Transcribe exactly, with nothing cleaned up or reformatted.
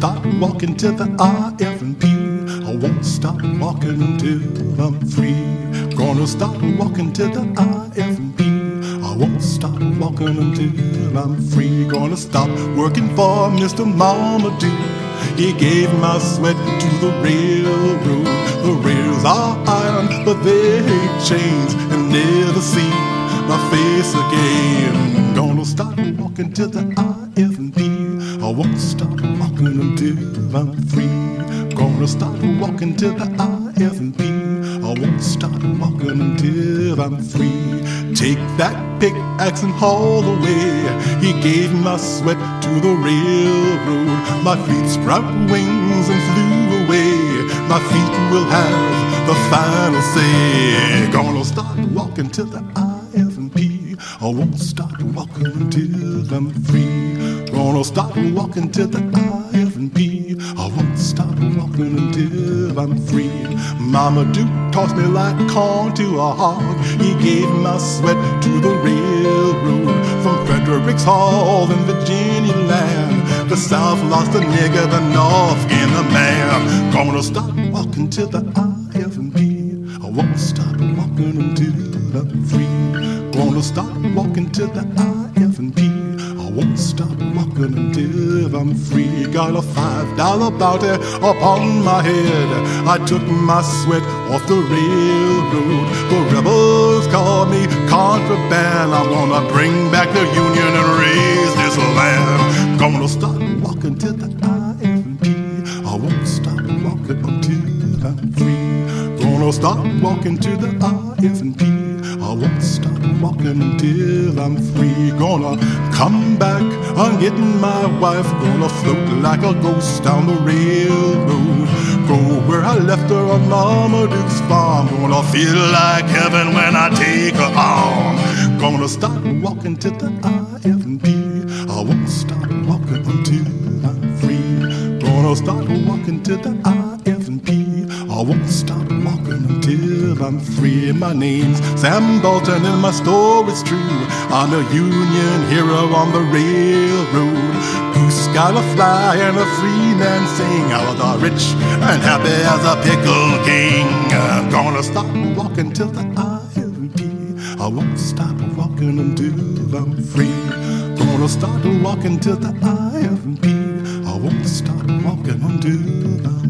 start walking to the I F and P. I won't stop walking until I'm free. Gonna start walking to the I F and P. I won't stop walking until I'm free. Gonna stop working for Mister Marmaduke. He gave my sweat to the railroad. The rails are iron, but they ain't chains, and never see my face again. Gonna start walking to the I F and P. I won't stop walking until I'm free. Gonna start walking to the I F and P. I won't stop walking until I'm free. Take that pickaxe and haul away. He gave my sweat to the railroad. My feet sprout wings and flew away. My feet will have the final say. Gonna start walking to the I F and P. I won't stop walking until I'm free. Gonna start walking to the I F and P. I won't stop walking until I'm free. Mama Duke tossed me like corn to a hog. He gave my sweat to the railroad. From Fredericks Hall in Virginia land, the South lost a nigger, the North gained a man. Gonna stop walking to the I F and P. I won't stop walking until I'm free. Gonna stop walking to the I F and P. I won't stop walking until I'm free. Got a five dollar bounty upon my head. I took my sweat off the railroad. The rebels call me contraband. I'm gonna bring back the Union and raise this land. Gonna stop walking to the I F and P. I won't stop walking until I'm free. Gonna stop walking to the I F and P. I won't stop walking until I'm free. Gonna come back, I'm getting my wife. Gonna float like a ghost down the railroad. Go where I left her on Marmaduke's farm. Gonna feel like heaven when I take her arm. Gonna start walking to the I F and P. I won't stop walking until I'm free. Gonna start walking to the I F and P. I won't stop walking until I'm free. My name's Sam Bolton and my story's true. I'm a Union hero on the railroad. Goose got a fly and a free man sing. I was all rich and happy as a pickle king. I'm gonna stop walking till the I F and P. I won't stop walking until I'm free. Gonna start walking till the I F and P. I won't stop walking until I'm